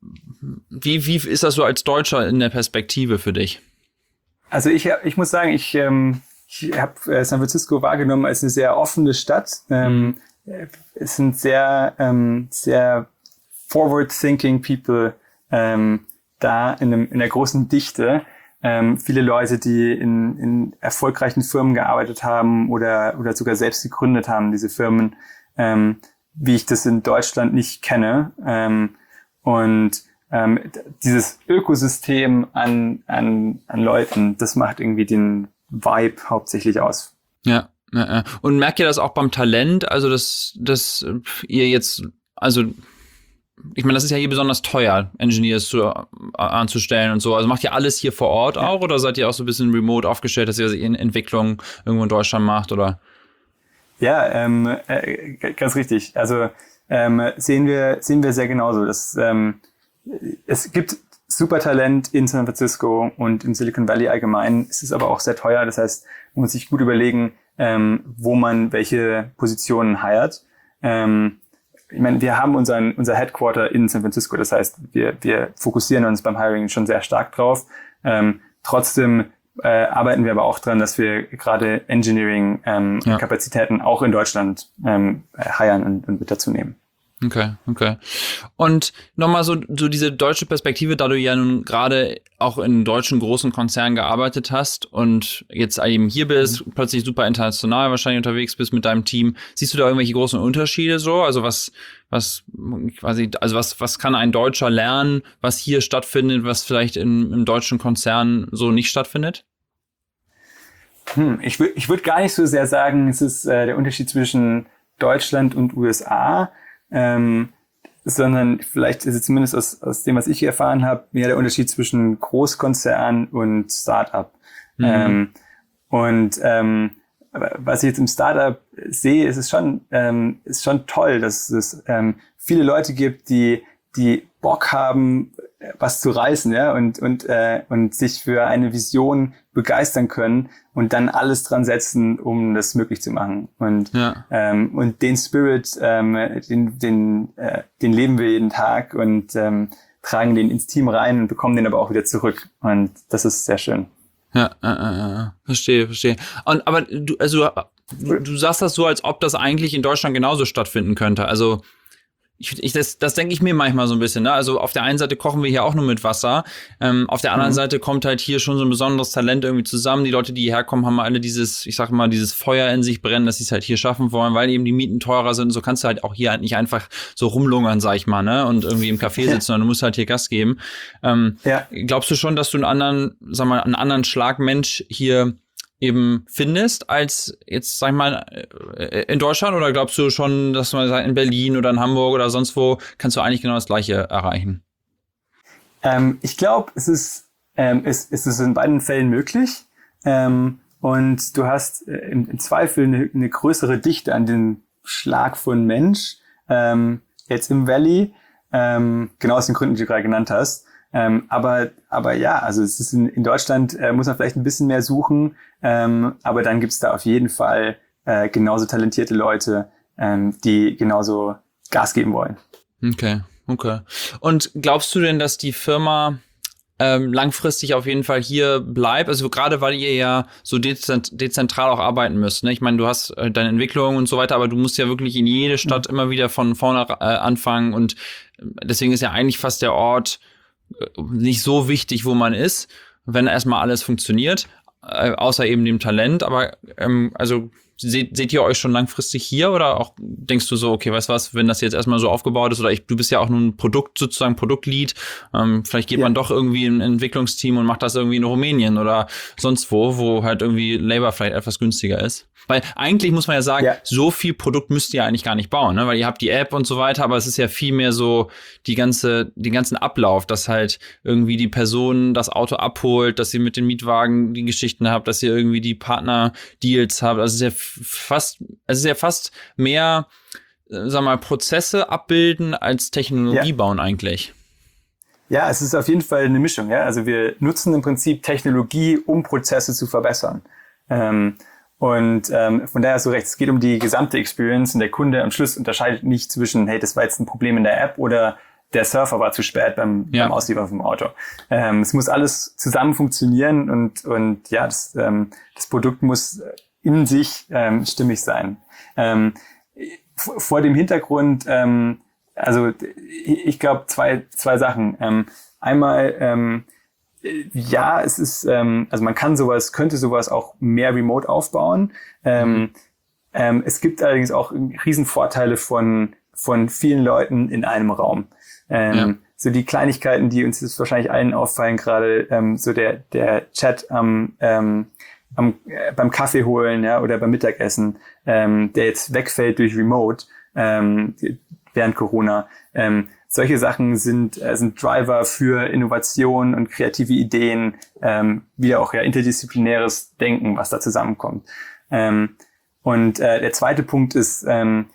wie, wie ist das so als Deutscher in der Perspektive für dich? Also ich, ich muss sagen, ich, ähm, ich habe äh, San Francisco wahrgenommen als eine sehr offene Stadt. Ähm, mhm. Es sind sehr, ähm, sehr forward-thinking people ähm, da in, einem, in der großen Dichte. Ähm, viele Leute, die in, in erfolgreichen Firmen gearbeitet haben oder, oder sogar selbst gegründet haben, diese Firmen, ähm, wie ich das in Deutschland nicht kenne. Ähm, und ähm, dieses Ökosystem an, an, an Leuten, das macht irgendwie den Vibe hauptsächlich aus. Ja, ja, ja. Und merkt ihr das auch beim Talent? Also, dass, dass ihr jetzt, also ich meine, das ist ja hier besonders teuer, Engineers zu, äh, anzustellen und so. Also macht ihr alles hier vor Ort auch oder seid ihr auch so ein bisschen remote aufgestellt, dass ihr in Entwicklung irgendwo in Deutschland macht, oder? Ja, ähm, äh, ganz richtig. Also ähm, sehen wir sehen wir sehr genauso. Dass, ähm, es gibt super Talent in San Francisco und im Silicon Valley allgemein. Es ist aber auch sehr teuer. Das heißt, man muss sich gut überlegen, ähm, wo man welche Positionen hired. Ähm, Ich meine, wir haben unseren, unser Headquarter in San Francisco. Das heißt, wir, wir fokussieren uns beim Hiring schon sehr stark drauf. Ähm, trotzdem äh, arbeiten wir aber auch dran, dass wir gerade Engineering-Kapazitäten ähm, ja. auch in Deutschland ähm, hiren und, und mit dazu nehmen. Okay, okay. Und nochmal so, so diese deutsche Perspektive, da du ja nun gerade auch in deutschen großen Konzernen gearbeitet hast und jetzt eben hier bist, mhm. plötzlich super international wahrscheinlich unterwegs bist mit deinem Team. Siehst du da irgendwelche großen Unterschiede so? Also was, was, quasi, also was, was kann ein Deutscher lernen, was hier stattfindet, was vielleicht in, im deutschen Konzern so nicht stattfindet? Hm, ich würde, ich würde gar nicht so sehr sagen, es ist äh, der Unterschied zwischen Deutschland und U S A. Ähm, sondern vielleicht ist es zumindest aus, aus dem, was ich erfahren habe, mehr der Unterschied zwischen Großkonzern und Startup. Mhm. Ähm, und ähm, was ich jetzt im Startup sehe, ist es schon, ähm, ist schon toll, dass es ähm, viele Leute gibt, die die Bock haben, was zu reißen, ja, und und äh, und sich für eine Vision begeistern können und dann alles dran setzen, um das möglich zu machen. Und ja. ähm, und den Spirit, ähm, den den äh, den leben wir jeden Tag und ähm, tragen den ins Team rein und bekommen den aber auch wieder zurück. Und das ist sehr schön. Ja, äh, äh, verstehe, verstehe. Und aber du, also du, du sagst das so, als ob das eigentlich in Deutschland genauso stattfinden könnte. Also Ich, ich, das, das denke ich mir manchmal so ein bisschen, ne? Also auf der einen Seite kochen wir hier auch nur mit Wasser, ähm, auf der anderen mhm. Seite kommt halt hier schon so ein besonderes Talent irgendwie zusammen. Die Leute, die hierher kommen, haben alle dieses, ich sag mal, dieses Feuer in sich brennen, dass sie es halt hier schaffen wollen, weil eben die Mieten teurer sind. So kannst du halt auch hier halt nicht einfach so rumlungern, sag ich mal, ne? Und irgendwie im Café sitzen, sondern du musst halt hier Gas geben. Ähm, ja. Glaubst du schon, dass du einen anderen, sag mal, einen anderen Schlagmensch hier eben findest als jetzt, sag ich mal, in Deutschland, oder glaubst du schon, dass man sagt, in Berlin oder in Hamburg oder sonst wo kannst du eigentlich genau das Gleiche erreichen? Ähm, ich glaube, es ist, ähm, es, es ist in beiden Fällen möglich. Ähm, und du hast äh, im, im Zweifel eine, eine größere Dichte an den Schlag von Mensch, ähm, jetzt im Valley, ähm, genau aus den Gründen, die du gerade genannt hast. Ähm, aber, aber ja, also es ist in, in Deutschland äh, muss man vielleicht ein bisschen mehr suchen, ähm, aber dann gibt's da auf jeden Fall äh, genauso talentierte Leute, ähm, die genauso Gas geben wollen. Okay, okay. Und glaubst du denn, dass die Firma ähm, langfristig auf jeden Fall hier bleibt? Also gerade weil ihr ja so dezent- dezentral auch arbeiten müsst, ne? Ich meine, du hast äh, deine Entwicklung und so weiter, aber du musst ja wirklich in jede Stadt mhm. immer wieder von vorne äh, anfangen, und deswegen ist ja eigentlich fast der Ort, nicht so wichtig, wo man ist, wenn erstmal alles funktioniert, äh, außer eben dem Talent. Aber ähm, also seht, seht ihr euch schon langfristig hier oder auch denkst du so, okay, weißt du was, wenn das jetzt erstmal so aufgebaut ist oder ich, du bist ja auch nun ein Produkt, sozusagen Produktlead, ähm, vielleicht geht ja. man doch irgendwie in ein Entwicklungsteam und macht das irgendwie in Rumänien oder sonst wo, wo halt irgendwie Labor vielleicht etwas günstiger ist. Weil eigentlich muss man ja sagen, ja. so viel Produkt müsst ihr eigentlich gar nicht bauen, ne? Weil ihr habt die App und so weiter, aber es ist ja viel mehr so die ganze, den ganzen Ablauf, dass halt irgendwie die Person das Auto abholt, dass ihr mit den Mietwagen die Geschichten habt, dass ihr irgendwie die Partner-Deals habt. Also es ist ja fast, es ist ja fast mehr, sag mal, Prozesse abbilden als Technologie ja. bauen eigentlich. Ja, es ist auf jeden Fall eine Mischung, ja. Also wir nutzen im Prinzip Technologie, um Prozesse zu verbessern. Ähm, Und ähm, von daher hast du recht, es geht um die gesamte Experience und der Kunde am Schluss unterscheidet nicht zwischen, hey, das war jetzt ein Problem in der App oder der Surfer war zu spät beim, ja. beim Ausliefern vom Auto. Ähm, es muss alles zusammen funktionieren und und ja, das, ähm, das Produkt muss in sich ähm, stimmig sein. Ähm, vor dem Hintergrund, ähm, also ich glaube zwei zwei Sachen. Ähm, einmal ähm, Ja, es ist, ähm, also man kann sowas, könnte sowas auch mehr remote aufbauen. Ähm, ähm, es gibt allerdings auch Riesenvorteile von von vielen Leuten in einem Raum. Ähm, ja. So die Kleinigkeiten, die uns jetzt wahrscheinlich allen auffallen, gerade ähm, so der der Chat am ähm, am äh, beim Kaffee holen, ja, oder beim Mittagessen, ähm, der jetzt wegfällt durch Remote ähm, während Corona. Ähm, Solche Sachen sind, äh, sind Driver für Innovation und kreative Ideen, ähm, wieder auch ja interdisziplinäres Denken, was da zusammenkommt. Ähm, und äh, der zweite Punkt ist, ähm,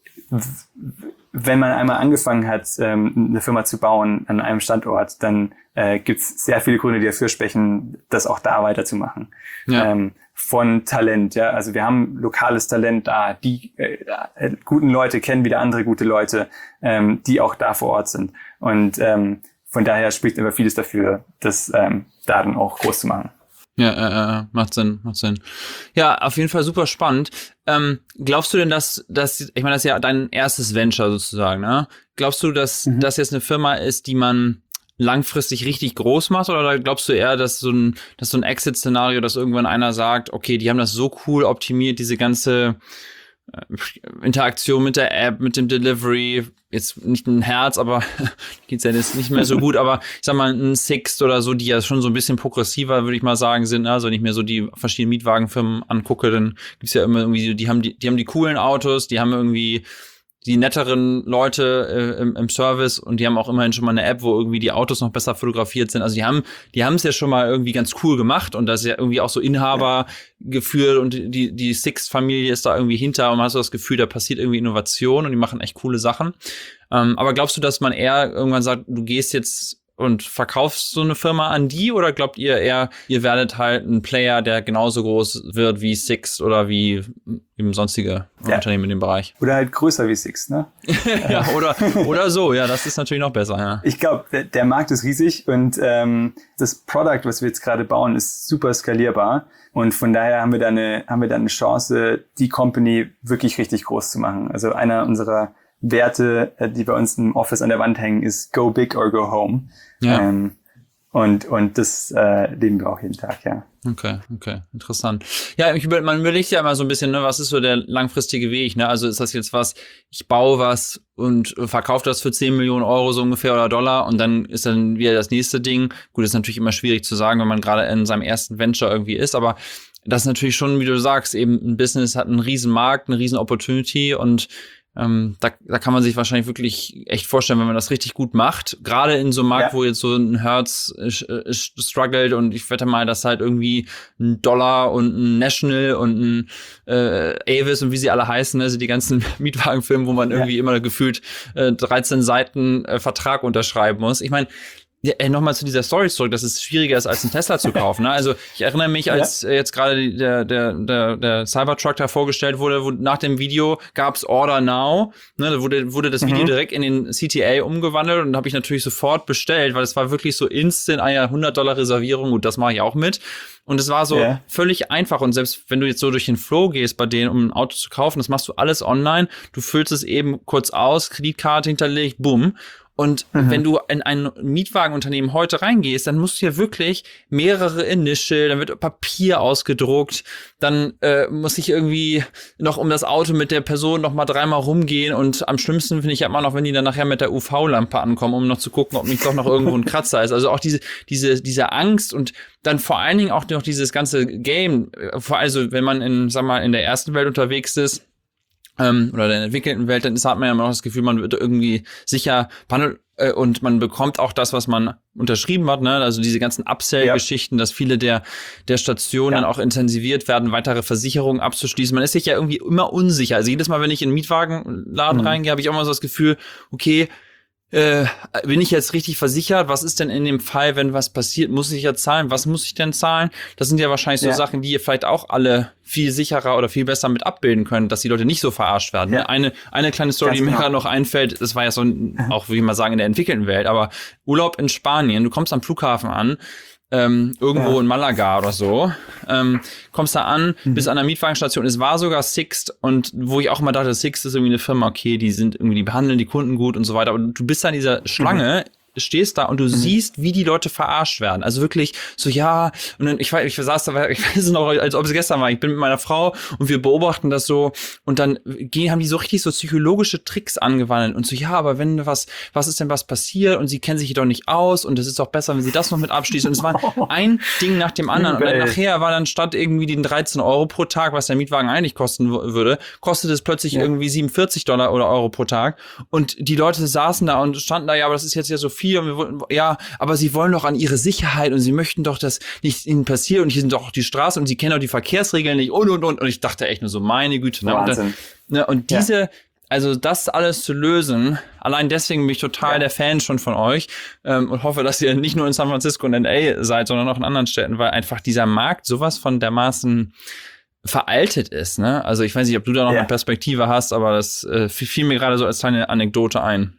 w- wenn man einmal angefangen hat, ähm, eine Firma zu bauen an einem Standort, dann äh, gibt es sehr viele Gründe, die dafür sprechen, das auch da weiterzumachen. Ja. Ähm, von Talent, ja, also wir haben lokales Talent da, die äh, äh, guten Leute kennen wieder andere gute Leute, ähm, die auch da vor Ort sind. Und ähm, von daher spricht immer vieles dafür, das ähm, da dann auch groß zu machen. Ja, äh, äh, macht Sinn, macht Sinn. Ja, auf jeden Fall super spannend. Ähm, glaubst du denn, dass, dass, ich meine, das ist ja dein erstes Venture sozusagen, ne? Glaubst du, dass mhm. das jetzt eine Firma ist, die man langfristig richtig groß macht, oder glaubst du eher, dass so ein, dass so ein Exit-Szenario, dass irgendwann einer sagt, okay, die haben das so cool optimiert, diese ganze Interaktion mit der App, mit dem Delivery, jetzt nicht ein Herz, aber geht's ja jetzt nicht mehr so gut, aber ich sag mal ein Sixt oder so, die ja schon so ein bisschen progressiver, würde ich mal sagen, sind, also nicht mehr so die verschiedenen Mietwagenfirmen angucke, dann gibt's ja immer irgendwie, die haben die, die haben die coolen Autos, die haben irgendwie die netteren Leute äh, im, im Service und die haben auch immerhin schon mal eine App, wo irgendwie die Autos noch besser fotografiert sind. Also die haben die haben es ja schon mal irgendwie ganz cool gemacht und das ist ja irgendwie auch so Inhaber geführt und die die Sixt-Familie ist da irgendwie hinter und man hat so das Gefühl, da passiert irgendwie Innovation und die machen echt coole Sachen. Ähm, aber glaubst du, dass man eher irgendwann sagt, du gehst jetzt und verkaufst so eine Firma an die, oder glaubt ihr eher, ihr werdet halt ein Player, der genauso groß wird wie Sixt oder wie eben sonstige ja. Unternehmen in dem Bereich? Oder halt größer wie Sixt, ne? ja, oder oder so, ja, das ist natürlich noch besser, ja. Ich glaube, der, der Markt ist riesig und ähm, das Product, was wir jetzt gerade bauen, ist super skalierbar und von daher haben wir da eine haben wir da eine Chance, die Company wirklich richtig groß zu machen. Also einer unserer Werte, die bei uns im Office an der Wand hängen, ist go big or go home. Ja. Ähm, und und das äh, leben wir auch jeden Tag, ja. Okay, okay, interessant. Ja, ich, man überlegt ja immer so ein bisschen, ne, was ist so der langfristige Weg, ne? Also ist das jetzt was, ich baue was und verkaufe das für zehn Millionen Euro so ungefähr oder Dollar und dann ist dann wieder das nächste Ding. Gut, das ist natürlich immer schwierig zu sagen, wenn man gerade in seinem ersten Venture irgendwie ist, aber das ist natürlich schon, wie du sagst, eben ein Business hat einen riesen Markt, eine riesen Opportunity und Ähm, da, da kann man sich wahrscheinlich wirklich echt vorstellen, wenn man das richtig gut macht. Gerade in so einem Markt, ja. wo jetzt so ein Hertz äh, struggelt und ich wette mal, dass halt irgendwie ein Dollar und ein National und ein äh, Avis und wie sie alle heißen, also die ganzen Mietwagenfirmen, wo man ja. irgendwie immer gefühlt äh, dreizehn Seiten äh, Vertrag unterschreiben muss. Ich meine, ja, ey, nochmal zu dieser Story zurück, dass es schwieriger ist, als einen Tesla zu kaufen. Ne? Also ich erinnere mich, als ja. jetzt gerade der der der der Cybertruck da vorgestellt wurde, wo nach dem Video gab's Order Now. Ne, da wurde wurde das Video mhm. direkt in den C T A umgewandelt und habe ich natürlich sofort bestellt, weil es war wirklich so instant, eine hundert Dollar Reservierung und das mache ich auch mit. Und es war so yeah. völlig einfach. Und selbst wenn du jetzt so durch den Flow gehst bei denen, um ein Auto zu kaufen, das machst du alles online. Du füllst es eben kurz aus, Kreditkarte hinterlegt, bumm. Und mhm. wenn du in ein Mietwagenunternehmen heute reingehst, dann musst du ja wirklich mehrere Initial, dann wird Papier ausgedruckt, dann äh, muss ich irgendwie noch um das Auto mit der Person noch mal dreimal rumgehen und am schlimmsten finde ich ja immer noch, wenn die dann nachher mit der U V-Lampe ankommen, um noch zu gucken, ob nicht doch noch irgendwo ein Kratzer ist. Also auch diese diese diese Angst und dann vor allen Dingen auch noch dieses ganze Game, also wenn man in, sag mal, in der ersten Welt unterwegs ist, ähm, oder der entwickelten Welt, dann ist, hat man ja immer noch das Gefühl, man wird irgendwie sicher behandelt äh, und man bekommt auch das, was man unterschrieben hat, ne? Also diese ganzen Upsell-Geschichten, ja. dass viele der der Stationen ja. dann auch intensiviert werden, weitere Versicherungen abzuschließen. Man ist sich ja irgendwie immer unsicher. Also jedes Mal, wenn ich in einen Mietwagenladen mhm. reingehe, habe ich auch immer so das Gefühl, okay, Äh, bin ich jetzt richtig versichert? Was ist denn in dem Fall, wenn was passiert? Muss ich ja zahlen? Was muss ich denn zahlen? Das sind ja wahrscheinlich so ja. Sachen, die ihr vielleicht auch alle viel sicherer oder viel besser mit abbilden können, dass die Leute nicht so verarscht werden. Ja. Eine eine kleine Story, Ganz die mir genau. gerade noch einfällt, das war ja so ein, auch, wie man sagen, in der entwickelten Welt, aber Urlaub in Spanien, du kommst am Flughafen an, Ähm, irgendwo ja. in Malaga oder so, ähm, kommst da an, mhm. bis an der Mietwagenstation, es war sogar Sixt und wo ich auch immer dachte, Sixt ist irgendwie eine Firma, okay, die sind irgendwie, die behandeln die Kunden gut und so weiter, aber du bist da in dieser Schlange, mhm. stehst da und du mhm. siehst, wie die Leute verarscht werden. Also wirklich so, ja, und dann, ich weiß, ich saß da, ich weiß es noch, als ob es gestern war, ich bin mit meiner Frau und wir beobachten das so und dann gehen, haben die so richtig so psychologische Tricks angewandt und so, ja, aber wenn was, was ist denn was passiert und sie kennen sich doch nicht aus und es ist doch besser, wenn sie das noch mit abschließen und es war ein Ding nach dem anderen und dann nachher war dann statt irgendwie den dreizehn Euro pro Tag, was der Mietwagen eigentlich kosten w- würde, kostet es plötzlich ja. irgendwie siebenundvierzig Dollar oder Euro pro Tag und die Leute saßen da und standen da, ja, aber das ist jetzt ja so viel und wir wollten, ja, aber sie wollen doch an ihre Sicherheit und sie möchten doch, dass nichts ihnen passiert und hier sind doch die Straßen und sie kennen auch die Verkehrsregeln nicht und und und und ich dachte echt nur so, meine Güte. Ne? Und, dann, ne, und diese, ja. also das alles zu lösen, allein deswegen bin ich total ja. der Fan schon von euch ähm, und hoffe, dass ihr nicht nur in San Francisco und L A seid, sondern auch in anderen Städten, weil einfach dieser Markt sowas von dermaßen veraltet ist. Ne? Also ich weiß nicht, ob du da noch ja. eine Perspektive hast, aber das äh, fiel mir gerade so als kleine Anekdote ein.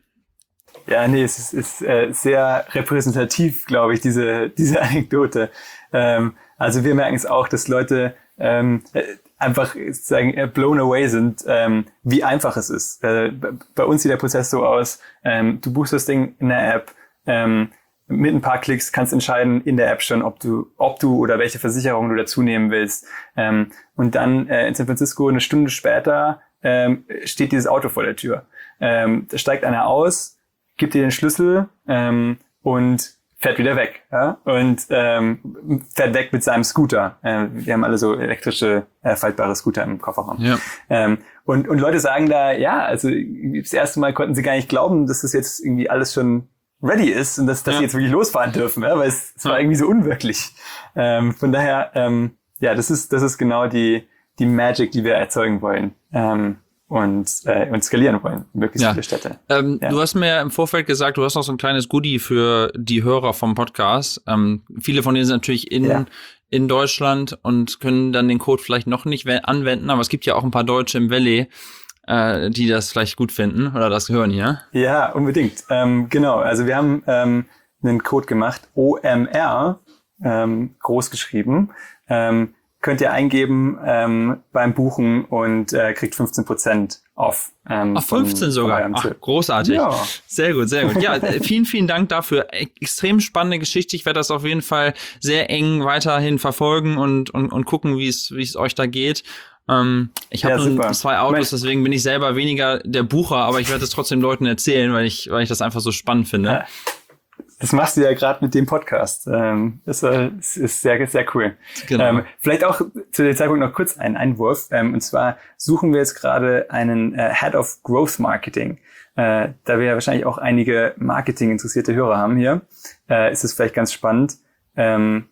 Ja, nee, es ist, ist äh, sehr repräsentativ, glaube ich, diese diese Anekdote. Ähm, also wir merken es auch, dass Leute ähm, einfach sozusagen blown away sind, ähm, wie einfach es ist. Äh, bei uns sieht der Prozess so aus, ähm, du buchst das Ding in der App, ähm, mit ein paar Klicks kannst entscheiden in der App schon, ob du ob du oder welche Versicherung du dazu nehmen willst. Ähm, und dann äh, in San Francisco eine Stunde später ähm, steht dieses Auto vor der Tür. Ähm, da steigt einer aus, gibt dir den Schlüssel ähm, und fährt wieder weg. Ja? Und ähm, fährt weg mit seinem Scooter. Ähm, wir haben alle so elektrische, äh, faltbare Scooter im Kofferraum. Ja. Ähm, und, und Leute sagen da, ja, also das erste Mal konnten sie gar nicht glauben, dass das jetzt irgendwie alles schon ready ist und dass, dass ja. sie jetzt wirklich losfahren dürfen, ja? Weil es, es war irgendwie so unwirklich. Ähm, von daher, ähm, ja, das ist das ist genau die die Magic, die wir erzeugen wollen. Ähm, und äh, und skalieren wollen, möglichst ja. viele Städte. Ähm, ja. Du hast mir im Vorfeld gesagt, du hast noch so ein kleines Goodie für die Hörer vom Podcast. Ähm, viele von denen sind natürlich in ja. in Deutschland und können dann den Code vielleicht noch nicht anwenden, aber es gibt ja auch ein paar Deutsche im Valley, äh, die das vielleicht gut finden oder das hören hier. Ja, unbedingt. Ähm, genau, also wir haben ähm, einen Code gemacht, O M R, ähm, groß geschrieben, ähm, könnt ihr eingeben ähm, beim Buchen und äh, kriegt fünfzehn Prozent off. Ähm, Ach, fünfzehn von, sogar. Von Ach, großartig. Ja. Sehr gut, sehr gut. Ja, vielen, vielen Dank dafür. Extrem spannende Geschichte. Ich werde das auf jeden Fall sehr eng weiterhin verfolgen und und, und gucken, wie es wie es euch da geht. Ähm, ich habe ja, zwei Autos, deswegen bin ich selber weniger der Bucher, aber ich werde es trotzdem Leuten erzählen, weil ich weil ich das einfach so spannend finde. Ja. Das machst du ja gerade mit dem Podcast. Ähm, das äh, ist sehr, sehr cool. Genau. Ähm, vielleicht auch zu dem Zeitpunkt noch kurz einen Einwurf. Ähm, und zwar suchen wir jetzt gerade einen äh, Head of Growth Marketing. Äh, da wir ja wahrscheinlich auch einige Marketing-interessierte Hörer haben hier, äh, ist es vielleicht ganz spannend. Ähm,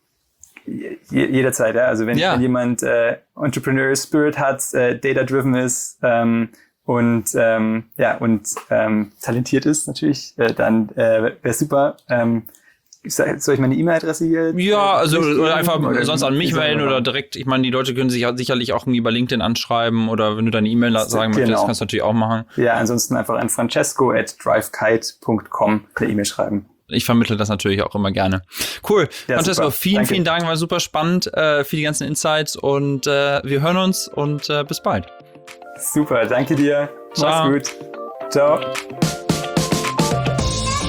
j- jederzeit, ja. Also wenn, ja. wenn jemand äh, Entrepreneur Spirit hat, äh, data-driven ist, ähm, und ähm, ja und ähm, talentiert ist natürlich, äh, dann äh, wäre super. Ähm, soll ich meine E-Mail-Adresse hier? Ja, also oder einfach oder sonst an mich melden oder direkt. Ich meine, die Leute können sich sicherlich auch irgendwie bei LinkedIn anschreiben oder wenn du deine E-Mail sagen möchtest, genau. kannst du natürlich auch machen. Ja, ansonsten einfach an francesco at drivekite punkt com eine E-Mail schreiben. Ich vermittle das natürlich auch immer gerne. Cool. Ja, Francesco, super. vielen, Danke. vielen Dank. War super spannend äh, für die ganzen Insights und äh, wir hören uns und äh, bis bald. Super, danke dir. Ciao. Mach's gut. Ciao.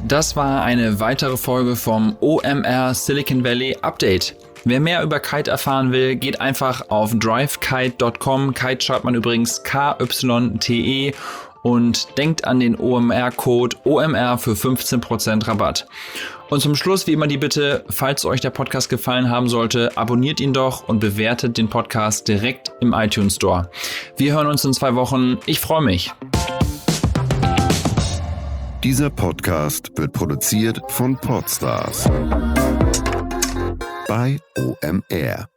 Das war eine weitere Folge vom O M R Silicon Valley Update. Wer mehr über Kite erfahren will, geht einfach auf drive kite dot com. Kite schreibt man übrigens K Y T E und denkt an den O M R-Code O M R für fünfzehn Prozent Rabatt. Und zum Schluss wie immer die Bitte, falls euch der Podcast gefallen haben sollte, abonniert ihn doch und bewertet den Podcast direkt im iTunes Store. Wir hören uns in zwei Wochen. Ich freue mich. Dieser Podcast wird produziert von Podstars bei O M R.